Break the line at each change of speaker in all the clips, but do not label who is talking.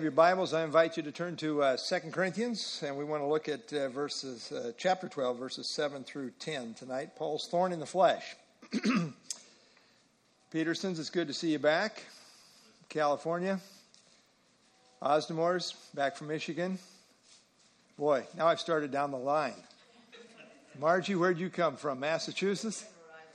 your Bibles, I invite you to turn to 2 Corinthians, and we want to look at chapter 12, verses 7 through 10 tonight. Paul's thorn in the flesh. Petersons, it's good to see you back. California. Osdemore's, back from Michigan. Boy, now I've started down the line. Margie, where'd you come from? Massachusetts?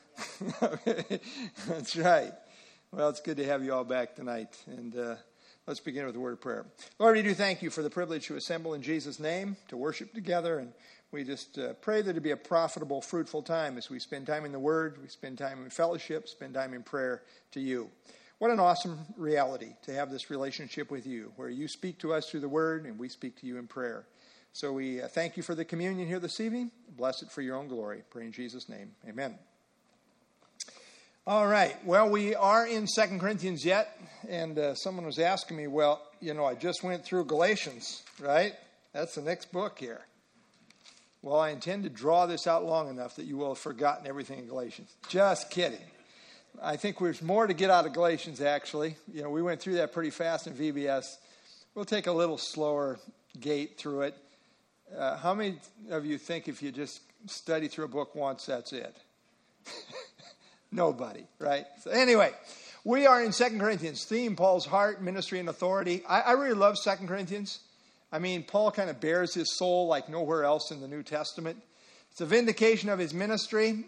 That's right. Well, it's good to have you all back tonight. And let's begin with a word of prayer. Lord, we do thank you for the privilege to assemble in Jesus' name, to worship together. And we just pray that it be a profitable, fruitful time as we spend time in the Word, we spend time in fellowship, spend time in prayer to you. What an awesome reality to have this relationship with you, where you speak to us through the Word and we speak to you in prayer. So we thank you for the communion here this evening. Bless it for your own glory. Pray in Jesus' name. Amen. All right. Well, we are in 2 Corinthians yet, and someone was asking me, well, I just went through Galatians, right? That's the next book here. Well, I intend to draw this out long enough that you will have forgotten everything in Galatians. Just kidding. I think there's more to get out of Galatians, actually. We went through that pretty fast in VBS. We'll take a little slower gait through it. How many of you think if you just study through a book once, that's it? Nobody, right? So anyway, we are in 2 Corinthians. Theme, Paul's heart, ministry, and authority. I really love 2 Corinthians. I mean, Paul kind of bears his soul like nowhere else in the New Testament. It's a vindication of his ministry.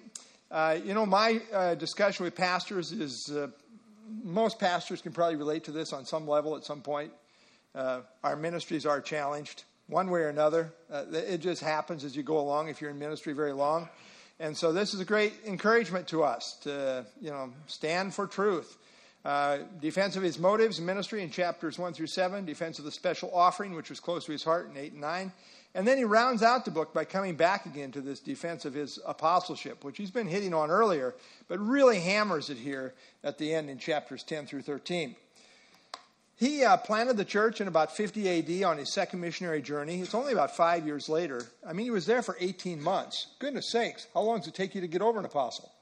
My discussion with pastors is, most pastors can probably relate to this on some level at some point. Our ministries are challenged one way or another. It just happens as you go along if you're in ministry very long. And so this is a great encouragement to us to, stand for truth. Defense of his motives and ministry in chapters 1 through 7. Defense of the special offering, which was close to his heart in 8 and 9. And then he rounds out the book by coming back again to this defense of his apostleship, which he's been hitting on earlier, but really hammers it here at the end in chapters 10 through 13. He planted the church in about 50 A.D. on his second missionary journey. It's only about 5 years later. I mean, he was there for 18 months. Goodness sakes, how long does it take you to get over an apostle?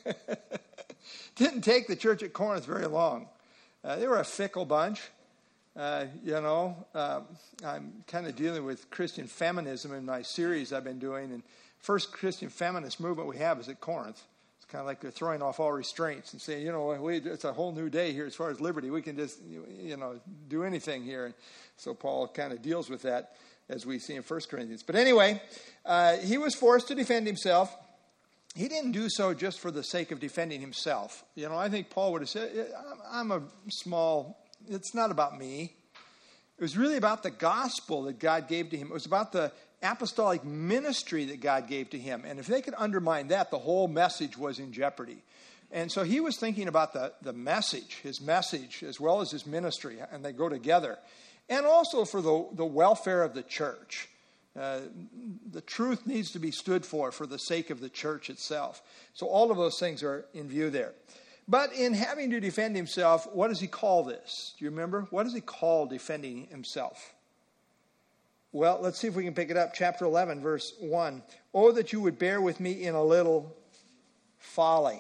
Didn't take the church at Corinth very long. They were a fickle bunch. I'm kind of dealing with Christian feminism in my series I've been doing. And first Christian feminist movement we have is at Corinth. Kind of like they're throwing off all restraints and saying, it's a whole new day here as far as liberty. We can just, do anything here. And so Paul kind of deals with that as we see in 1 Corinthians. But anyway, he was forced to defend himself. He didn't do so just for the sake of defending himself. I think Paul would have said, it's not about me. It was really about the gospel that God gave to him. It was about the apostolic ministry that God gave to him. And if they could undermine that, the whole message was in jeopardy. And so he was thinking about the message, his message, as well as his ministry, and they go together. And also for the welfare of the church. The truth needs to be stood for the sake of the church itself. So all of those things are in view there. But in having to defend himself, what does he call this? Do you remember? What does he call defending himself? Well, let's see if we can pick it up. Chapter 11, verse 1. Oh, that you would bear with me in a little folly.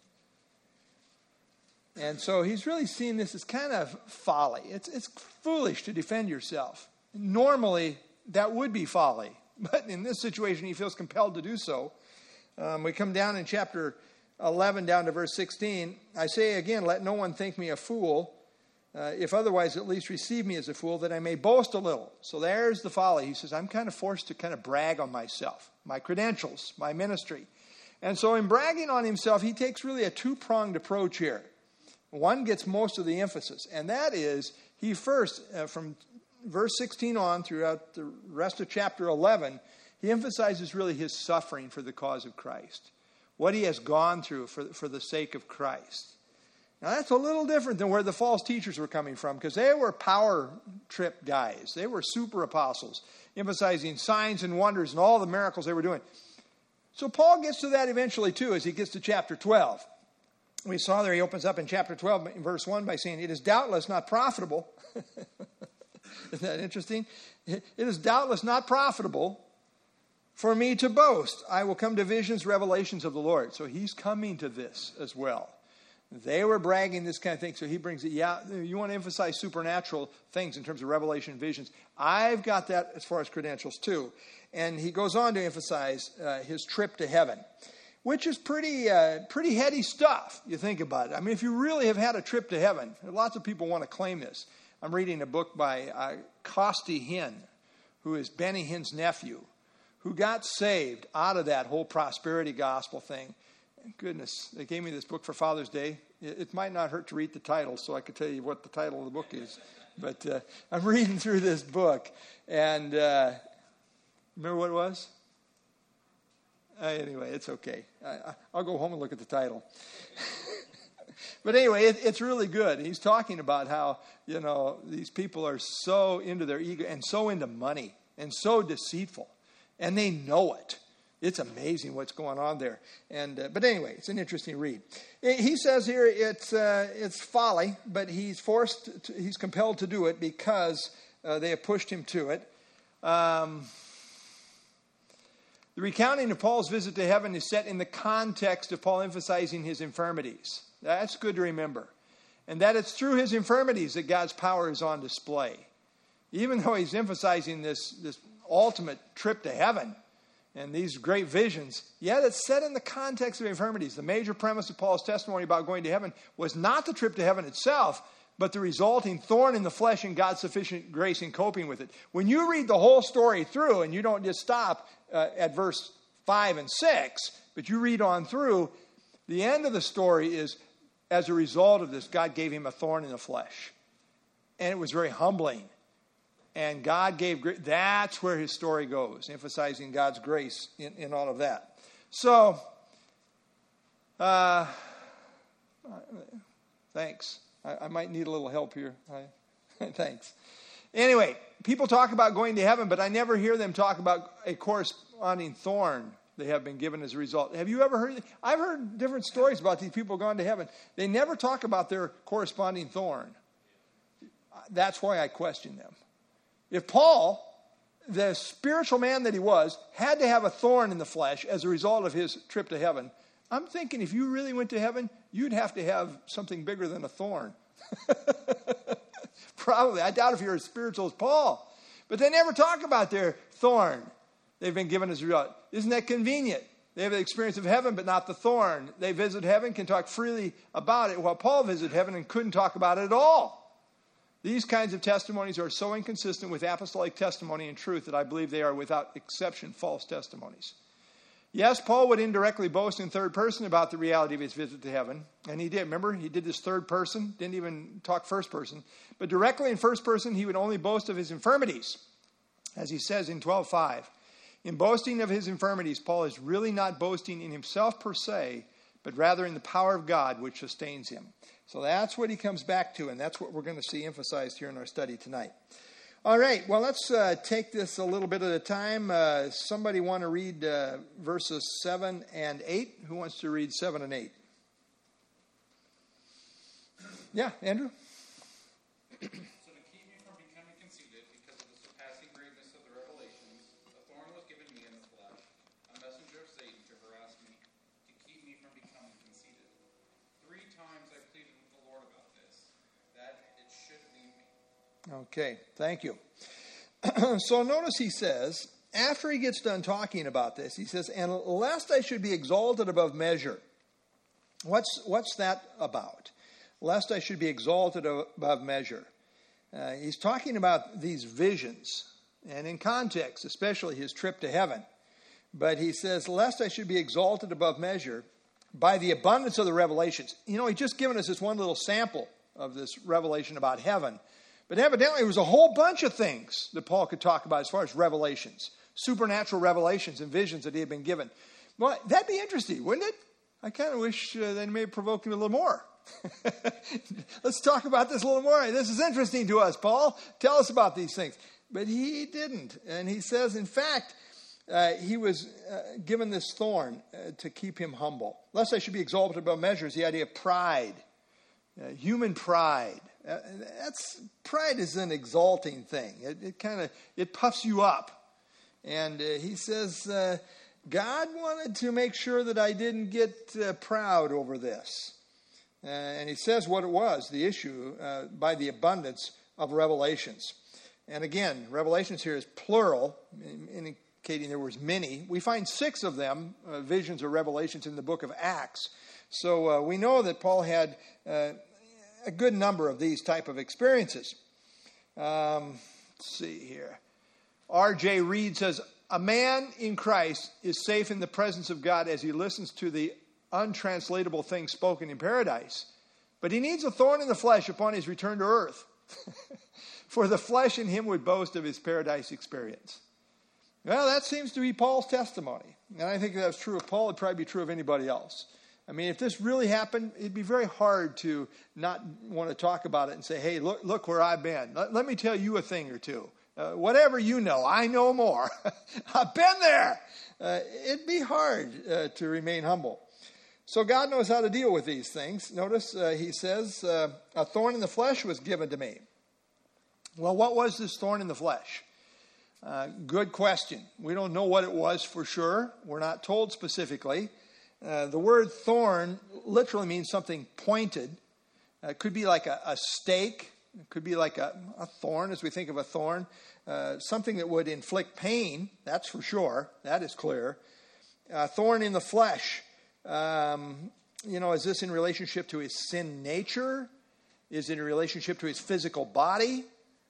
And so he's really seeing this as kind of folly. It's foolish to defend yourself. Normally, that would be folly. But in this situation, he feels compelled to do so. We come down in chapter 11, down to verse 16. I say again, let no one think me a fool. If otherwise, at least receive me as a fool, that I may boast a little. So there's the folly. He says, I'm kind of forced to kind of brag on myself, my credentials, my ministry. And so in bragging on himself, he takes really a two-pronged approach here. One gets most of the emphasis, and that is he first, from verse 16 on throughout the rest of chapter 11, he emphasizes really his suffering for the cause of Christ, what he has gone through for the sake of Christ. Now, that's a little different than where the false teachers were coming from, because they were power trip guys. They were super apostles, emphasizing signs and wonders and all the miracles they were doing. So Paul gets to that eventually, too, as he gets to chapter 12. We saw there he opens up in chapter 12, in verse 1, by saying, it is doubtless not profitable. Isn't that interesting? It is doubtless not profitable for me to boast. I will come to visions, revelations of the Lord. So he's coming to this as well. They were bragging this kind of thing. So he brings it, yeah, you want to emphasize supernatural things in terms of revelation and visions. I've got that as far as credentials too. And he goes on to emphasize his trip to heaven, which is pretty heady stuff, you think about it. I mean, if you really have had a trip to heaven, lots of people want to claim this. I'm reading a book by Costi Hinn, who is Benny Hinn's nephew, who got saved out of that whole prosperity gospel thing. Goodness, they gave me this book for Father's Day. It might not hurt to read the title, so I could tell you what the title of the book is. But I'm reading through this book, and remember what it was? Anyway, it's okay. I'll go home and look at the title. But anyway, it's really good. He's talking about how, these people are so into their ego and so into money and so deceitful, and they know it. It's amazing what's going on there. And but anyway, it's an interesting read. He says here it's folly, but he's compelled to do it because they have pushed him to it. The recounting of Paul's visit to heaven is set in the context of Paul emphasizing his infirmities. That's good to remember. And that it's through his infirmities that God's power is on display. Even though he's emphasizing this ultimate trip to heaven and these great visions, yet it's set in the context of infirmities. The major premise of Paul's testimony about going to heaven was not the trip to heaven itself, but the resulting thorn in the flesh and God's sufficient grace in coping with it. When you read the whole story through, and you don't just stop at verse 5 and 6, but you read on through, the end of the story is, as a result of this, God gave him a thorn in the flesh. And it was very humbling. And God gave grace. That's where his story goes, emphasizing God's grace in all of that. So, thanks. I might need a little help here. Thanks. Anyway, people talk about going to heaven, but I never hear them talk about a corresponding thorn they have been given as a result. Have you ever heard? I've heard different stories about these people going to heaven. They never talk about their corresponding thorn. That's why I question them. If Paul, the spiritual man that he was, had to have a thorn in the flesh as a result of his trip to heaven, I'm thinking if you really went to heaven, you'd have to have something bigger than a thorn. Probably. I doubt if you're as spiritual as Paul. But they never talk about their thorn they've been given as a result. Isn't that convenient? They have the experience of heaven, but not the thorn. They visit heaven, can talk freely about it, while Paul visited heaven and couldn't talk about it at all. These kinds of testimonies are so inconsistent with apostolic testimony and truth that I believe they are without exception false testimonies. Yes, Paul would indirectly boast in third person about the reality of his visit to heaven. And he did. Remember, he did this third person, didn't even talk first person. But directly in first person, he would only boast of his infirmities. As he says in 12:5. In boasting of his infirmities, Paul is really not boasting in himself per se, but rather in the power of God which sustains him. So that's what he comes back to, and that's what we're going to see emphasized here in our study tonight. All right, well, let's take this a little bit at a time. Somebody want to read verses 7 and 8? Who wants to read 7 and 8? Yeah, Andrew?
So to keep me from becoming conceited because of the surpassing greatness of the revelations, a thorn was given me in the flesh, a messenger of Satan to harass me, to keep me from becoming conceited. 3 times I pleaded with the Lord about this, that it should leave me.
Okay, thank you. So notice he says, after he gets done talking about this, he says, and lest I should be exalted above measure. What's that about? Lest I should be exalted above measure. He's talking about these visions, and in context, especially his trip to heaven. But he says, lest I should be exalted above measure by the abundance of the revelations. You know, he's just given us this one little sample of this revelation about heaven. But evidently, there was a whole bunch of things that Paul could talk about as far as revelations, supernatural revelations and visions that he had been given. Well, that'd be interesting, wouldn't it? I kind of wish they may provoke him a little more. Let's talk about this a little more. This is interesting to us, Paul. Tell us about these things. But he didn't. And he says, in fact, he was given this thorn to keep him humble. Lest I should be exalted above measure is the idea of pride, human pride. Pride is an exalting thing. It puffs you up. And he says, God wanted to make sure that I didn't get proud over this. And he says what it was, the issue, by the abundance of revelations. And again, revelations here is plural, indicating there was many. We find 6 of them, visions or revelations, in the book of Acts. So we know that Paul had a good number of these type of experiences. Let's see here. R.J. Reed says, a man in Christ is safe in the presence of God as he listens to the untranslatable things spoken in paradise. But he needs a thorn in the flesh upon his return to earth. For the flesh in him would boast of his paradise experience. Well, that seems to be Paul's testimony. And I think if that was true of Paul, it'd probably be true of anybody else. I mean, if this really happened, it'd be very hard to not want to talk about it and say, hey, look where I've been. Let me tell you a thing or two. Whatever you know, I know more. I've been there. It'd be hard to remain humble. So God knows how to deal with these things. Notice he says, a thorn in the flesh was given to me. Well, what was this thorn in the flesh? Good question. We don't know what it was for sure. We're not told specifically. The word thorn literally means something pointed. It could be like a stake. It could be like a thorn, as we think of a thorn. Something that would inflict pain, that's for sure. That is clear. A thorn in the flesh. Is this in relationship to his sin nature? Is it in relationship to his physical body?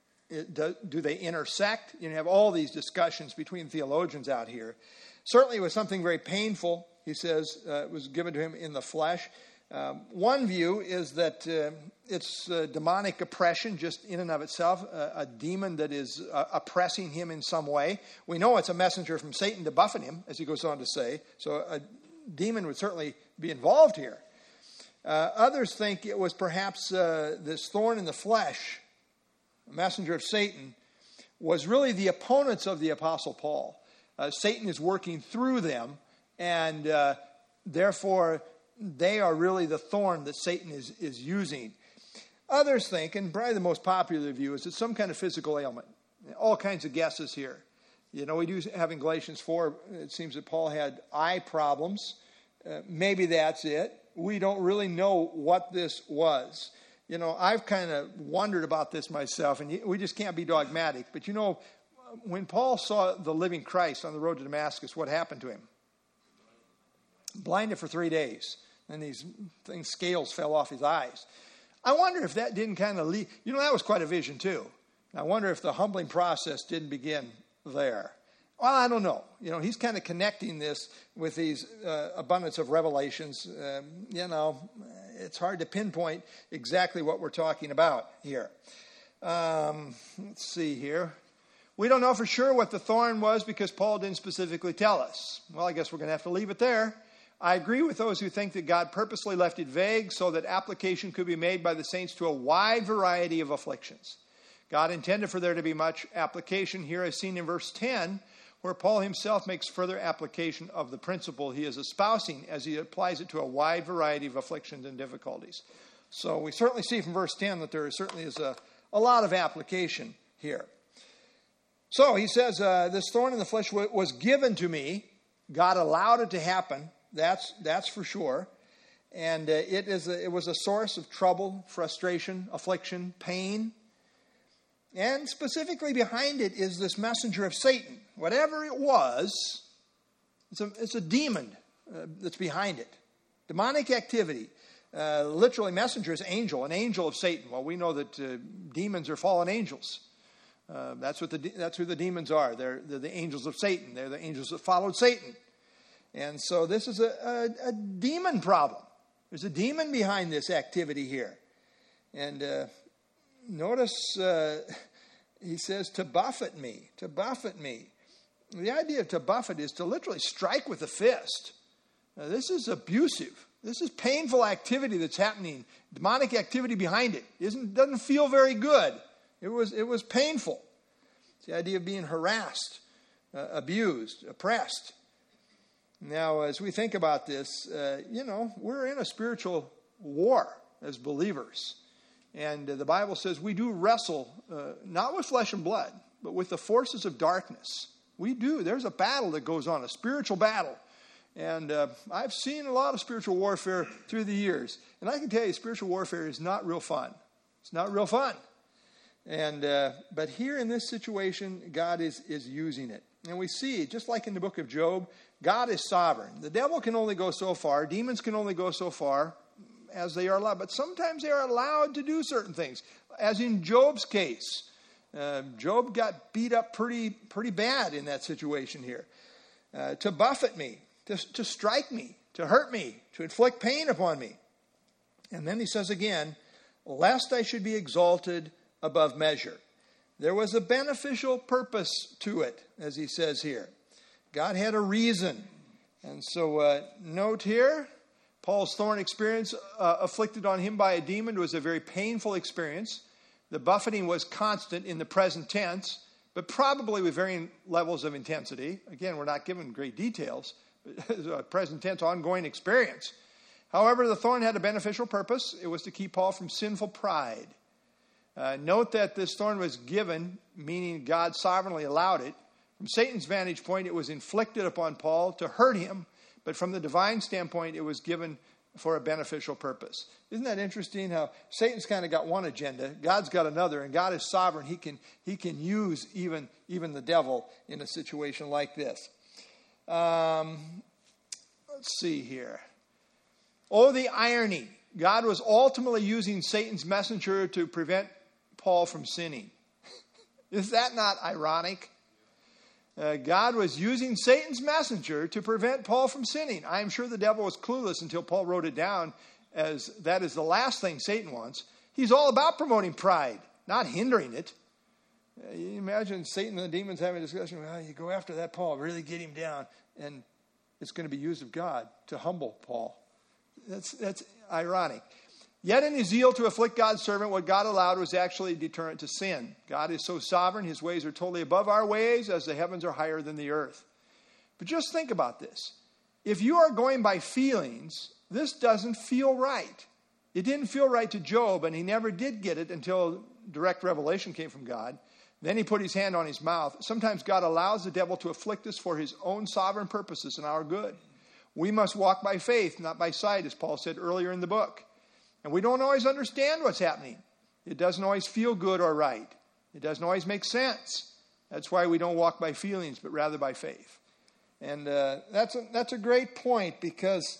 Do they intersect? You have all these discussions between theologians out here. Certainly it was something very painful, he says, it was given to him in the flesh. One view is that it's demonic oppression just in and of itself, a demon that is oppressing him in some way. We know it's a messenger from Satan to buffet him, as he goes on to say. So a demon would certainly be involved here. Others think it was perhaps this thorn in the flesh, a messenger of Satan, was really the opponents of the Apostle Paul. Satan is working through them, and therefore they are really the thorn that Satan is using. Others think, and probably the most popular view, is it's some kind of physical ailment. All kinds of guesses here. We do have in Galatians 4, it seems that Paul had eye problems. Maybe that's it. We don't really know what this was. I've kind of wondered about this myself, and we just can't be dogmatic. But when Paul saw the living Christ on the road to Damascus, what happened to him? Blinded for 3 days. And these scales fell off his eyes. I wonder if that didn't kind of lead. That was quite a vision too. I wonder if the humbling process didn't begin there. Well, I don't know. He's kind of connecting this with these abundance of revelations. It's hard to pinpoint exactly what we're talking about here. Let's see here. We don't know for sure what the thorn was because Paul didn't specifically tell us. Well, I guess we're going to have to leave it there. I agree with those who think that God purposely left it vague so that application could be made by the saints to a wide variety of afflictions. God intended for there to be much application here, as seen in verse 10, where Paul himself makes further application of the principle he is espousing as he applies it to a wide variety of afflictions and difficulties. So we certainly see from verse 10 that there certainly is a lot of application here. So he says, this thorn in the flesh was given to me. God allowed it to happen. That's for sure. And it was a source of trouble, frustration, affliction, pain. And specifically behind it is this messenger of Satan. Whatever it was, it's a demon that's behind it. Demonic activity. Literally, messenger is angel, an angel of Satan. Well, we know that demons are fallen angels. That's who the demons are. They're the angels of Satan. They're the angels that followed Satan. And so this is a demon problem. There's a demon behind this activity here. And notice he says, to buffet me, to buffet me. The idea of to buffet is to literally strike with a fist. Now, this is abusive. This is painful activity that's happening. Demonic activity behind it. Doesn't feel very good. It was painful. It's the idea of being harassed, abused, oppressed. Now, as we think about this, we're in a spiritual war as believers. And the Bible says we do wrestle, not with flesh and blood, but with the forces of darkness. We do. There's a battle that goes on, a spiritual battle. And I've seen a lot of spiritual warfare through the years. And I can tell you, spiritual warfare is not real fun. It's not real fun. And but here in this situation, God is using it. And we see, just like in the book of Job, God is sovereign. The devil can only go so far. Demons can only go so far as they are allowed. But sometimes they are allowed to do certain things. As in Job's case. Job got beat up pretty bad in that situation here. To buffet me, to strike me, to hurt me, to inflict pain upon me. And then he says again, lest I should be exalted above measure. There was a beneficial purpose to it, as he says here. God had a reason. And so note here, Paul's thorn experience afflicted on him by a demon was a very painful experience. The buffeting was constant in the present tense, but probably with varying levels of intensity. Again, we're not given great details, but it was a present tense, ongoing experience. However, the thorn had a beneficial purpose. It was to keep Paul from sinful pride. Note that this thorn was given, meaning God sovereignly allowed it. From Satan's vantage point, it was inflicted upon Paul to hurt him, but from the divine standpoint, it was given for a beneficial purpose. Isn't that interesting how Satan's kind of got one agenda, God's got another, and God is sovereign. He can use even the devil in a situation like this. Let's see here. Oh, the irony. God was ultimately using Satan's messenger to prevent Paul from sinning. Is that not ironic? God was using Satan's messenger to prevent Paul from sinning. I am sure the devil was clueless until Paul wrote it down, as that is the last thing Satan wants. He's all about promoting pride, not hindering it. You imagine Satan and the demons having a discussion. Well, you go after that Paul, really get him down, and it's going to be used of God to humble Paul. That's ironic. Yet in his zeal to afflict God's servant, what God allowed was actually a deterrent to sin. God is so sovereign, his ways are totally above our ways, as the heavens are higher than the earth. But just think about this. If you are going by feelings, this doesn't feel right. It didn't feel right to Job, and he never did get it until direct revelation came from God. Then he put his hand on his mouth. Sometimes God allows the devil to afflict us for his own sovereign purposes and our good. We must walk by faith, not by sight, as Paul said earlier in the book. And we don't always understand what's happening. It doesn't always feel good or right. It doesn't always make sense. That's why we don't walk by feelings, but rather by faith. And that's a great point, because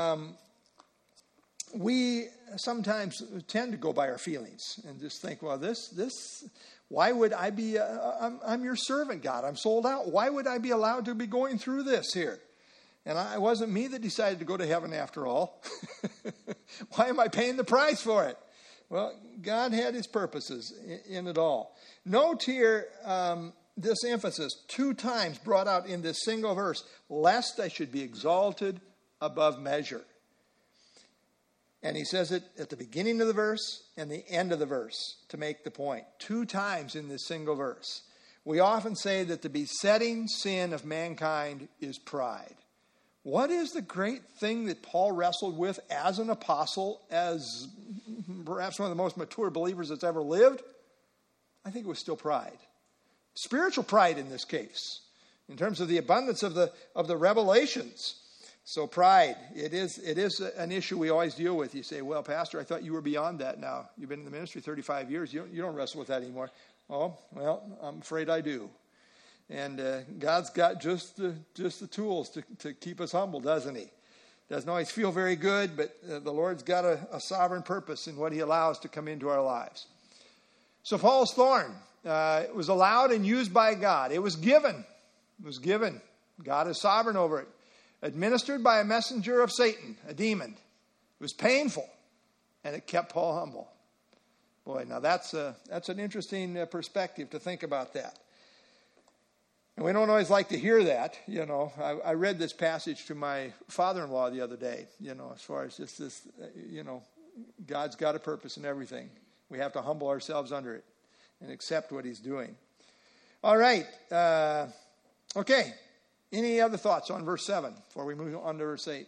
we sometimes tend to go by our feelings and just think, well, this why would I be, I'm your servant, God. I'm sold out. Why would I be allowed to be going through this here? And it wasn't me that decided to go to heaven after all. Why am I paying the price for it? Well, God had his purposes in it all. Note here this emphasis 2 times brought out in this single verse, lest I should be exalted above measure. And he says it at the beginning of the verse and the end of the verse to make the point. 2 times in this single verse. We often say that the besetting sin of mankind is pride. What is the great thing that Paul wrestled with as an apostle, as perhaps one of the most mature believers that's ever lived? I think it was still pride. Spiritual pride in this case, in terms of the abundance of the revelations. So pride, it is an issue we always deal with. You say, well, Pastor, I thought you were beyond that now. You've been in the ministry 35 years. You don't wrestle with that anymore. Oh, well, I'm afraid I do. And God's got just the tools to keep us humble, doesn't he? Doesn't always feel very good, but the Lord's got a sovereign purpose in what he allows to come into our lives. So Paul's thorn was allowed and used by God. It was given. It was given. God is sovereign over it. Administered by a messenger of Satan, a demon. It was painful, and it kept Paul humble. Boy, now that's an interesting perspective to think about that. And we don't always like to hear that, you know. I read this passage to my father-in-law the other day, you know, as far as just this, you know, God's got a purpose in everything. We have to humble ourselves under it and accept what he's doing. All right. Okay. Any other thoughts on verse 7 before we move on to verse 8?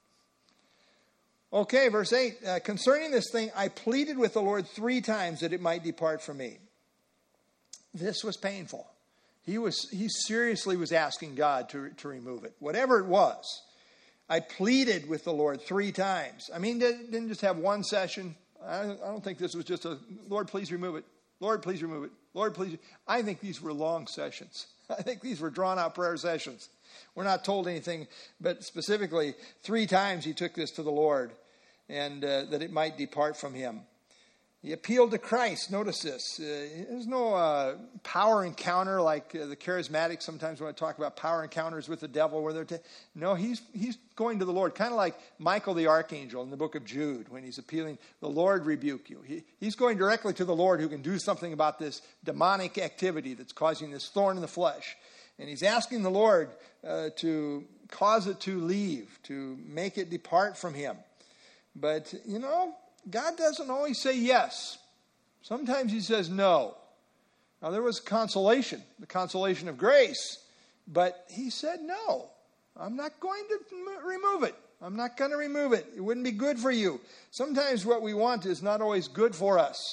Okay, verse 8. Concerning this thing, I pleaded with the Lord 3 times that it might depart from me. This was painful. He seriously was asking God to remove it, whatever it was. I pleaded with the Lord 3 times. I mean, didn't just have one session. I don't think this was just a, Lord, please remove it. Lord, please remove it. Lord, please. I think these were long sessions. I think these were drawn out prayer sessions. We're not told anything, but specifically 3 times he took this to the Lord, and that it might depart from him. He appealed to Christ. Notice this. There's no power encounter like the charismatics sometimes want to talk about power encounters with the devil. No, he's going to the Lord. Kind of like Michael the archangel in the book of Jude when he's appealing, the Lord rebuke you. He's going directly to the Lord who can do something about this demonic activity that's causing this thorn in the flesh. And he's asking the Lord to cause it to leave, to make it depart from him. But, God doesn't always say yes. Sometimes he says no. Now, there was consolation, the consolation of grace, but he said no. I'm not going to remove it. I'm not going to remove it. It wouldn't be good for you. Sometimes what we want is not always good for us.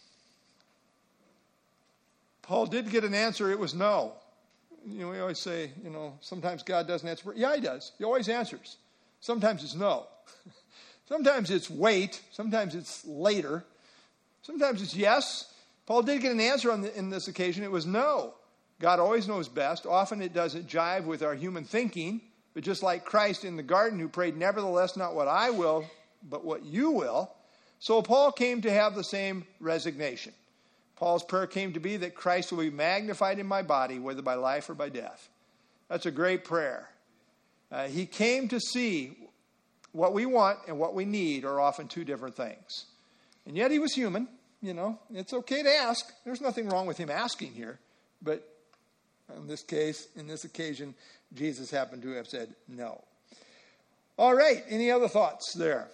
Paul did get an answer. It was no. We always say, sometimes God doesn't answer. Yeah, he does. He always answers. Sometimes it's no. Sometimes it's wait. Sometimes it's later. Sometimes it's yes. Paul did get an answer in this occasion. It was no. God always knows best. Often it doesn't jive with our human thinking. But just like Christ in the garden who prayed, nevertheless, not what I will, but what you will. So Paul came to have the same resignation. Paul's prayer came to be that Christ will be magnified in my body, whether by life or by death. That's a great prayer. He came to see what we want and what we need are often 2 different things. And yet he was human. It's okay to ask. There's nothing wrong with him asking here. But in this case, in this occasion, Jesus happened to have said no. All right. Any other thoughts there?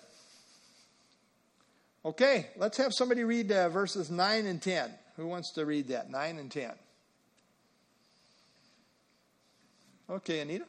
Okay. Let's have somebody read verses 9 and 10. Who wants to read that? 9 and 10. Okay, Anita.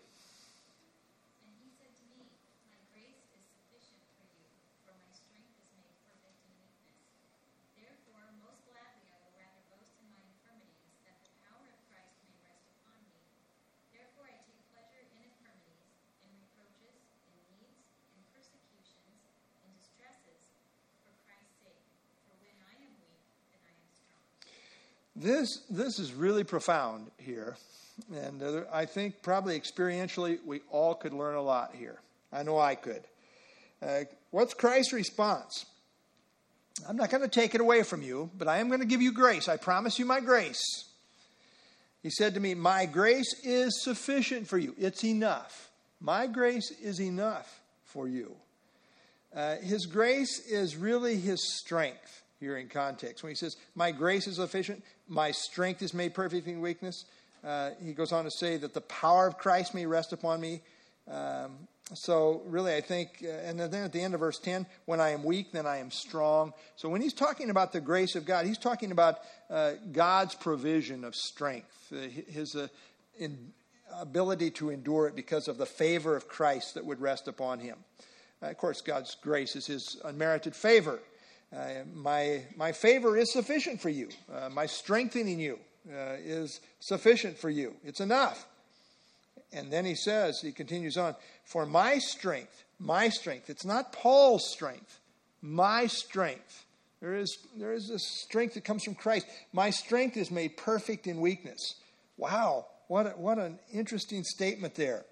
This is really profound here. And I think probably experientially we all could learn a lot here. I know I could. What's Christ's response? I'm not going to take it away from you, but I am going to give you grace. I promise you my grace. He said to me, my grace is sufficient for you. It's enough. My grace is enough for you. His grace is really his strength. Here in context. When he says, my grace is sufficient, my strength is made perfect in weakness, he goes on to say that the power of Christ may rest upon me. So really I think, and then at the end of verse 10, when I am weak, then I am strong. So when he's talking about the grace of God, he's talking about God's provision of strength, his ability to endure it because of the favor of Christ that would rest upon him. Of course, God's grace is his unmerited favor. My favor is sufficient for you. My strengthening you is sufficient for you. It's enough. And then he continues on, for my strength, it's not Paul's strength, my strength. There is this strength that comes from Christ. My strength is made perfect in weakness. Wow, what an interesting statement there.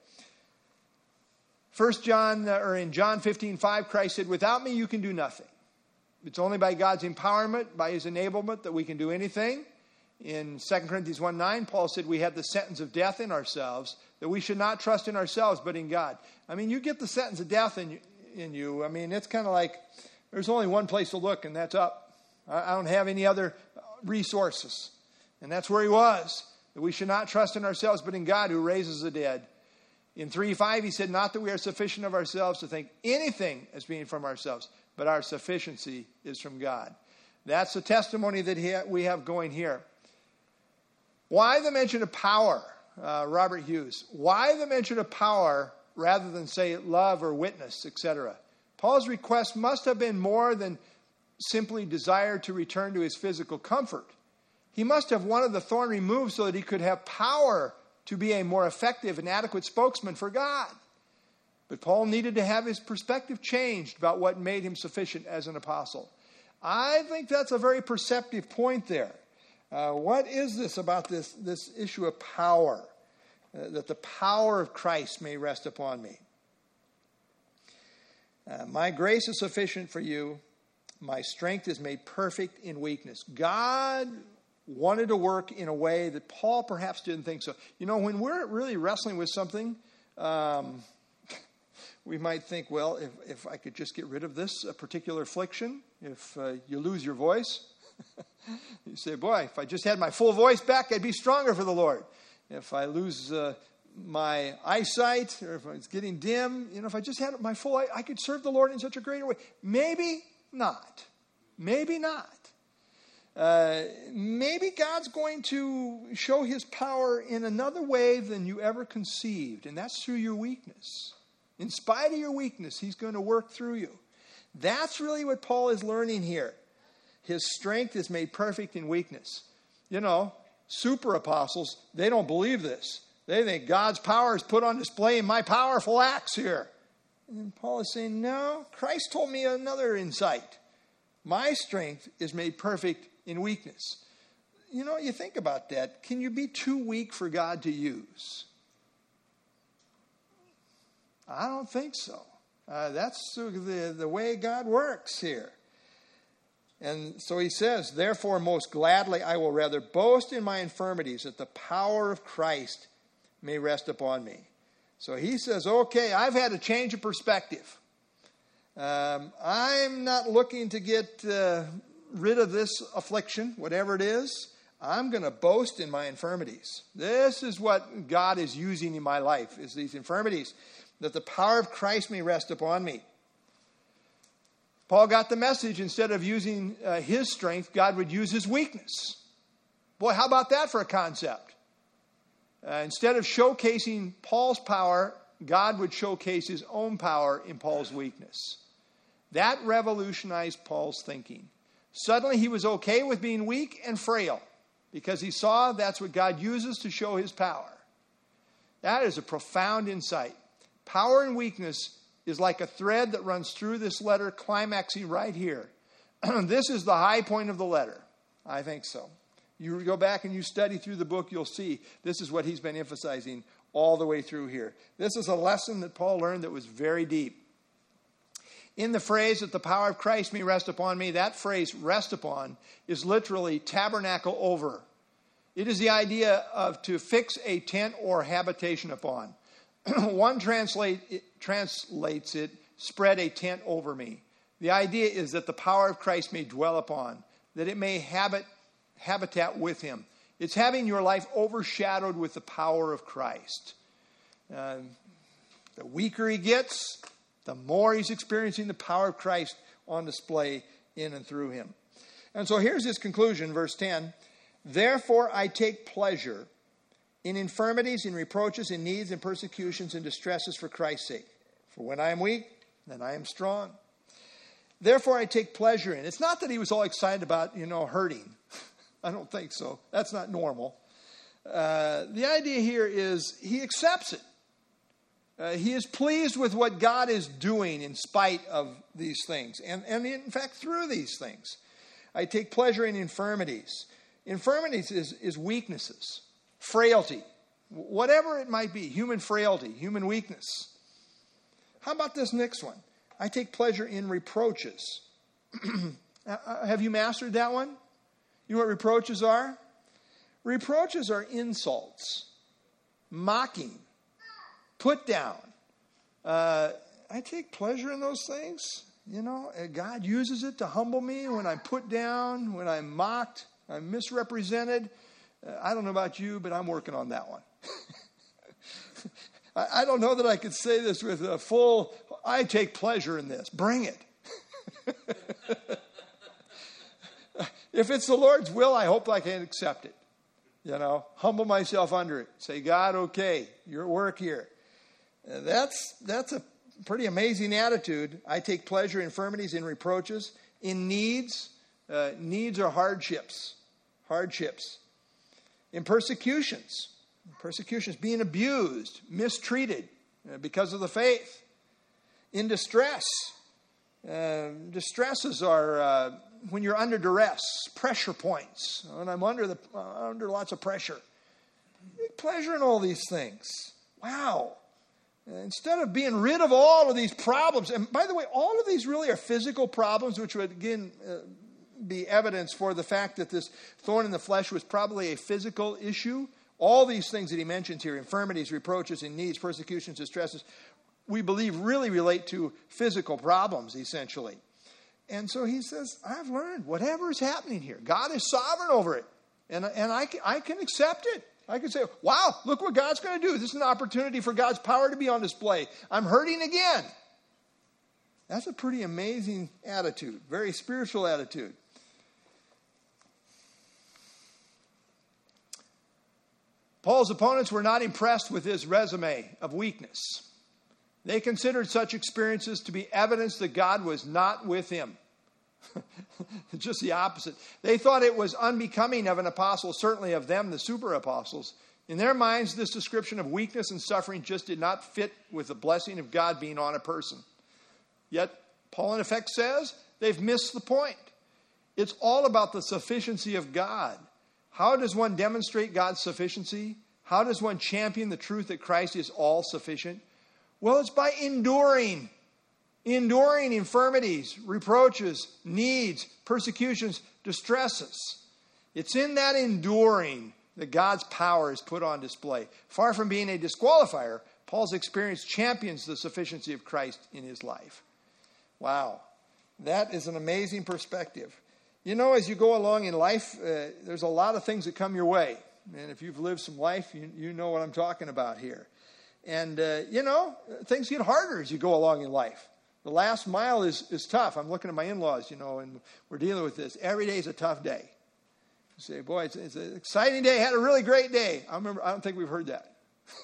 In John 15:5, Christ said, without me you can do nothing. It's only by God's empowerment, by his enablement, that we can do anything. In 2 Corinthians 1:9, Paul said we have the sentence of death in ourselves, that we should not trust in ourselves, but in God. I mean, you get the sentence of death in you. I mean, it's kind of like there's only one place to look, and that's up. I don't have any other resources. And that's where he was, that we should not trust in ourselves, but in God who raises the dead. In 3:5, he said, not that we are sufficient of ourselves to think anything as being from ourselves, but our sufficiency is from God. That's the testimony that we have going here. Why the mention of power? Robert Hughes. Why the mention of power rather than, say, love or witness, etc.? Paul's request must have been more than simply desire to return to his physical comfort. He must have wanted the thorn removed so that he could have power to be a more effective and adequate spokesman for God. But Paul needed to have his perspective changed about what made him sufficient as an apostle. I think that's a very perceptive point there. What is this about this issue of power? That the power of Christ may rest upon me. My grace is sufficient for you. My strength is made perfect in weakness. God wanted to work in a way that Paul perhaps didn't think so. You know, when we're really wrestling with something, we might think, well, if I could just get rid of this particular affliction, if you lose your voice, you say, boy, if I just had my full voice back, I'd be stronger for the Lord. If I lose my eyesight, or if it's getting dim, if I just had my full, I could serve the Lord in such a greater way. Maybe not. Maybe not. Maybe God's going to show his power in another way than you ever conceived, and that's through your weakness. In spite of your weakness, he's going to work through you. That's really what Paul is learning here. His strength is made perfect in weakness. Super apostles, they don't believe this. They think God's power is put on display in my powerful acts here. And Paul is saying, no, Christ told me another insight. My strength is made perfect in weakness. You think about that. Can you be too weak for God to use? I don't think so. That's the way God works here. And so he says, therefore, most gladly I will rather boast in my infirmities, that the power of Christ may rest upon me. So he says, okay, I've had a change of perspective. I'm not looking to get rid of this affliction, whatever it is. I'm going to boast in my infirmities. This is what God is using in my life, is these infirmities, that the power of Christ may rest upon me. Paul got the message, instead of using his strength, God would use his weakness. Boy, how about that for a concept? Instead of showcasing Paul's power, God would showcase his own power in Paul's weakness. That revolutionized Paul's thinking. Suddenly he was okay with being weak and frail, because he saw that's what God uses to show his power. That is a profound insight. Power and weakness is like a thread that runs through this letter, climaxing right here. This is the high point of the letter. I think so. You go back and you study through the book, you'll see this is what he's been emphasizing all the way through here. This is a lesson that Paul learned that was very deep. In the phrase that the power of Christ may rest upon me, that phrase, rest upon, is literally tabernacle over. It is the idea of to fix a tent or habitation upon. One translates it, spread a tent over me. The idea is that the power of Christ may dwell upon, that it may habitat with him. It's having your life overshadowed with the power of Christ. The weaker he gets, the more he's experiencing the power of Christ on display in and through him. And so here's his conclusion, verse 10. Therefore I take pleasure in infirmities, in reproaches, in needs, in persecutions, and distresses for Christ's sake. For when I am weak, then I am strong. Therefore I take pleasure in. It's not that he was all excited about, hurting. I don't think so. That's not normal. The idea here is he accepts it. He is pleased with what God is doing in spite of these things. And in fact, through these things. I take pleasure in infirmities. Infirmities is weaknesses. Frailty, whatever it might be, human frailty, human weakness. How about this next one? I take pleasure in reproaches. Have you mastered that one? You know what reproaches are? Reproaches are insults, mocking, put down. I take pleasure in those things. God uses it to humble me when I'm put down, when I'm mocked, I'm misrepresented. I don't know about you, but I'm working on that one. I don't know that I could say this with a full, I take pleasure in this. Bring it. If it's the Lord's will, I hope I can accept it. Humble myself under it. Say, God, okay, your work here. That's a pretty amazing attitude. I take pleasure in infirmities, in reproaches, in needs. Needs are hardships. In persecutions, being abused, mistreated because of the faith. in distress. Distresses are when you're under duress, pressure points. When I'm under lots of pressure. Take pleasure in all these things. Wow. Instead of being rid of all of these problems, and by the way, all of these really are physical problems, which would again be evidence for the fact that this thorn in the flesh was probably a physical issue. All these things that he mentions here, infirmities, reproaches, and needs, persecutions, distresses, we believe really relate to physical problems, essentially. And so he says, I've learned whatever is happening here, God is sovereign over it. And I can accept it. I can say, wow, look what God's going to do. This is an opportunity for God's power to be on display. I'm hurting again. That's a pretty amazing attitude, very spiritual attitude. Paul's opponents were not impressed with his resume of weakness. They considered such experiences to be evidence that God was not with him. Just the opposite. They thought it was unbecoming of an apostle, certainly of them, the super apostles. In their minds, this description of weakness and suffering just did not fit with the blessing of God being on a person. Yet, Paul in effect says, they've missed the point. It's all about the sufficiency of God. How does one demonstrate God's sufficiency? How does one champion the truth that Christ is all sufficient? Well, it's by enduring infirmities, reproaches, needs, persecutions, distresses. It's in that enduring that God's power is put on display. Far from being a disqualifier, Paul's experience champions the sufficiency of Christ in his life. Wow, that is an amazing perspective. You know, as you go along in life, there's a lot of things that come your way. And if you've lived some life, you know what I'm talking about here. And, things get harder as you go along in life. The last mile is tough. I'm looking at my in-laws, and we're dealing with this. Every day is a tough day. You say, boy, it's an exciting day. Had a really great day. I don't think we've heard that.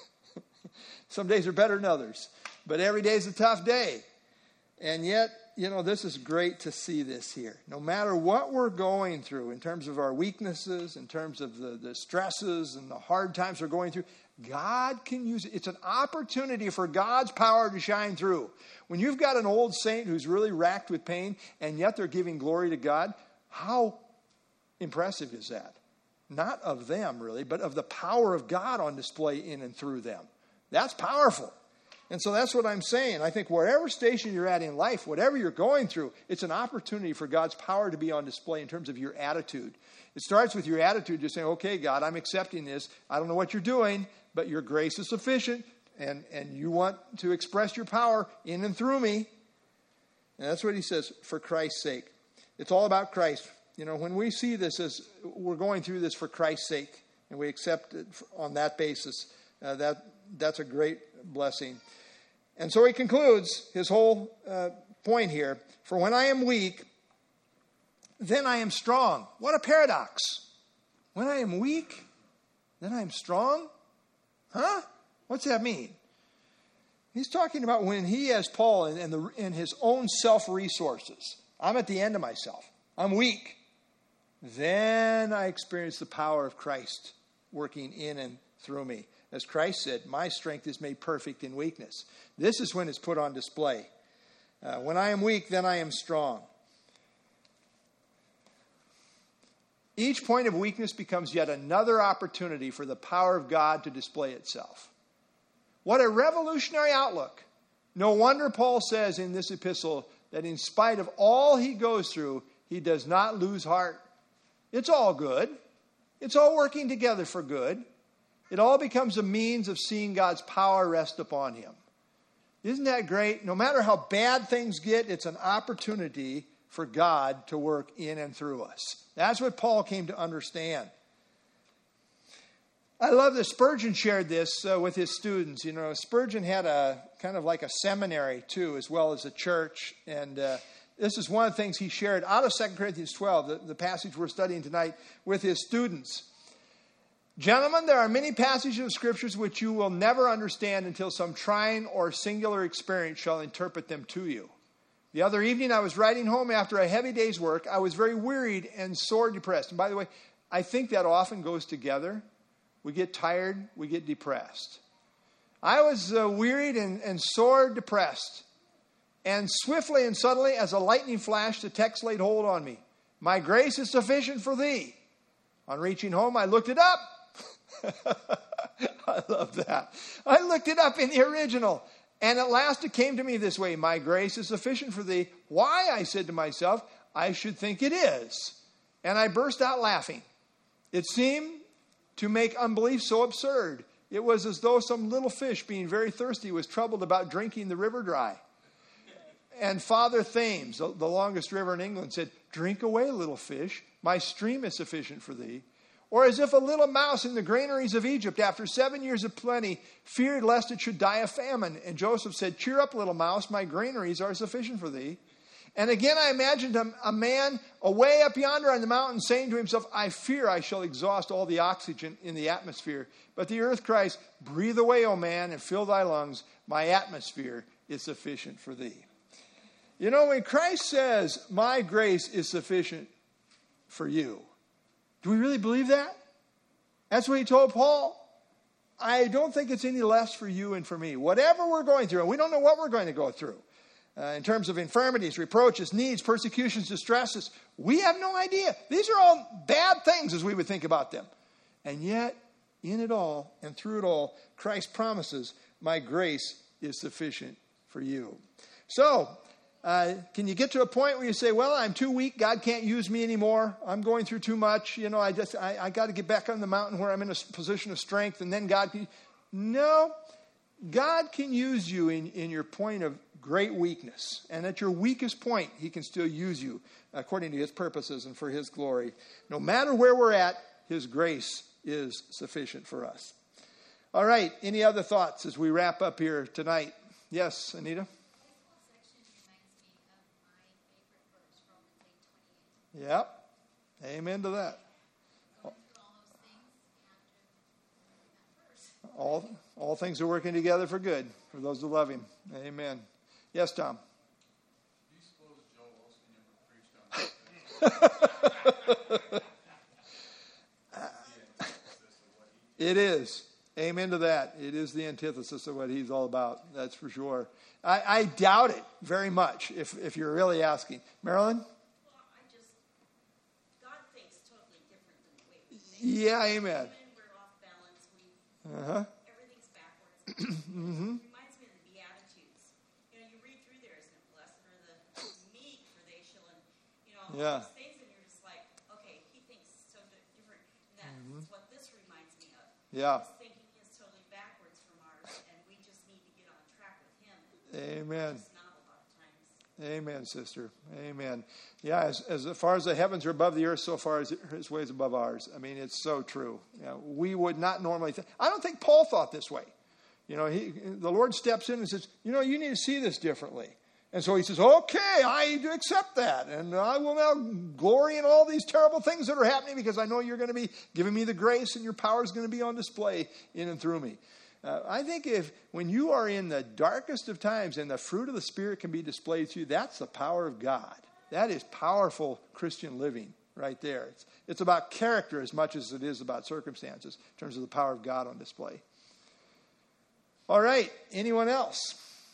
Some days are better than others. But every day is a tough day. And yet, this is great to see this here. No matter what we're going through in terms of our weaknesses, in terms of the stresses and the hard times we're going through, God can use it. It's an opportunity for God's power to shine through. When you've got an old saint who's really racked with pain, and yet they're giving glory to God, how impressive is that? Not of them, really, but of the power of God on display in and through them. That's powerful. And so that's what I'm saying. I think wherever station you're at in life, whatever you're going through, it's an opportunity for God's power to be on display in terms of your attitude. It starts with your attitude, just saying, okay, God, I'm accepting this. I don't know what you're doing, but your grace is sufficient, and you want to express your power in and through me. And that's what he says, for Christ's sake. It's all about Christ. When we see this as we're going through this for Christ's sake, and we accept it on that basis, that's a great blessing. And so he concludes his whole point here. For when I am weak, then I am strong. What a paradox. When I am weak, then I am strong? Huh? What's that mean? He's talking about when he, as Paul, in his own self-resources, I'm at the end of myself. I'm weak. Then I experience the power of Christ working in and through me. As Christ said, my strength is made perfect in weakness. This is when it's put on display. When I am weak, then I am strong. Each point of weakness becomes yet another opportunity for the power of God to display itself. What a revolutionary outlook. No wonder Paul says in this epistle that in spite of all he goes through, he does not lose heart. It's all good. It's all working together for good. It all becomes a means of seeing God's power rest upon him. Isn't that great? No matter how bad things get, it's an opportunity for God to work in and through us. That's what Paul came to understand. I love that Spurgeon shared this with his students. Spurgeon had a kind of like a seminary too, as well as a church. And this is one of the things he shared out of 2 Corinthians 12, the passage we're studying tonight, with his students. Gentlemen, there are many passages of scriptures which you will never understand until some trying or singular experience shall interpret them to you. The other evening I was riding home after a heavy day's work. I was very wearied and sore depressed. And by the way, I think that often goes together. We get tired, we get depressed. I was wearied and sore depressed. And swiftly and suddenly, as a lightning flash, the text laid hold on me. My grace is sufficient for thee. On reaching home, I looked it up. I love that. I looked it up in the original. And at last it came to me this way. My grace is sufficient for thee. Why, I said to myself, I should think it is. And I burst out laughing. It seemed to make unbelief so absurd. It was as though some little fish, being very thirsty, was troubled about drinking the river dry. And Father Thames, the longest river in England, said, drink away, little fish. My stream is sufficient for thee. Or as if a little mouse in the granaries of Egypt, after 7 years of plenty, feared lest it should die of famine. And Joseph said, cheer up, little mouse, my granaries are sufficient for thee. And again I imagined a man away up yonder on the mountain saying to himself, I fear I shall exhaust all the oxygen in the atmosphere. But the earth cries, breathe away, O man, and fill thy lungs. My atmosphere is sufficient for thee. You know, when Christ says, my grace is sufficient for you, do we really believe that? That's what he told Paul. I don't think it's any less for you and for me. Whatever we're going through, and we don't know what we're going to go through, in terms of infirmities, reproaches, needs, persecutions, distresses, we have no idea. These are all bad things as we would think about them. And yet, in it all and through it all, Christ promises, my grace is sufficient for you. So, can you get to a point where you say, well, I'm too weak. God can't use me anymore. I'm going through too much. You know, I got to get back on the mountain where I'm in a position of strength, and then God can. No, God can use you in your point of great weakness. And at your weakest point, he can still use you according to his purposes and for his glory. No matter where we're at, his grace is sufficient for us. All right. Any other thoughts as we wrap up here tonight? Yes, Anita? Yep. Amen to that. All things are working together for good for those who love him. Amen. Yes, Tom. Do you suppose Joel Osteen ever preached on It is. Amen to that. It is the antithesis of what he's all about. That's for sure. I doubt it very much if you're really asking. Marilyn? Yeah, amen.
We're off balance. Everything's backwards. Reminds me of the Beatitudes. You know, you read through there, isn't it? Blessed are the meek, for they shall, all these things, and you're just like, okay, he thinks so different. And that's what this reminds me of.
Yeah.
His thinking is totally backwards from ours, and we just need to get on track with him.
Amen.
It's not a lot of times.
Amen, sister. Amen. Yeah, as far as the heavens are above the earth, so far as his ways above ours. I mean, it's so true. You know, we would not normally think. I don't think Paul thought this way. You know, the Lord steps in and says, you know, you need to see this differently. And so he says, okay, I do accept that. And I will now glory in all these terrible things that are happening because I know you're going to be giving me the grace and your power is going to be on display in and through me. I think when you are in the darkest of times and the fruit of the Spirit can be displayed to you, that's the power of God. That is powerful Christian living right there. It's about character as much as it is about circumstances in terms of the power of God on display. All right. Anyone else?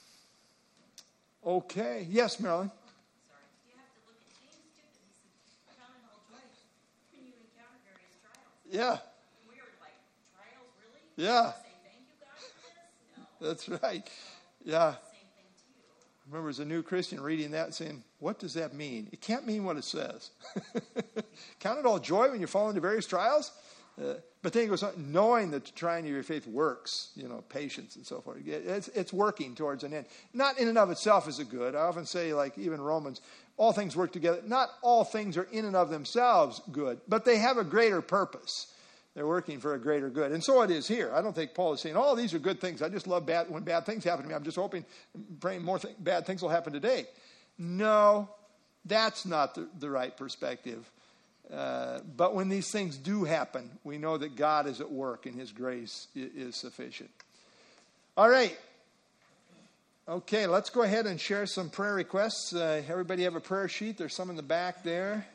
Okay. Yes, Marilyn.
Sorry. You have to look at James too, because he said, count it all joy when you encounter various trials.
Yeah.
And we were like, trials, really?
Yeah.
Say thank you, God, for this? No.
That's right. Yeah.
Same thing to you.
I remember as a new Christian reading that and saying, what does that mean? It can't mean what it says. Count it all joy when you fall into various trials. But then he goes on, knowing that the trying of your faith works, you know, patience and so forth. It's working towards an end. Not in and of itself is it good. I often say, like even Romans, all things work together. Not all things are in and of themselves good, but they have a greater purpose. They're working for a greater good. And so it is here. I don't think Paul is saying, oh, these are good things. I just love when bad things happen to me. I'm just hoping, praying bad things will happen today. No, that's not the right perspective. But when these things do happen, we know that God is at work and his grace is sufficient. All right. Okay, let's go ahead and share some prayer requests. Everybody have a prayer sheet. There's some in the back there.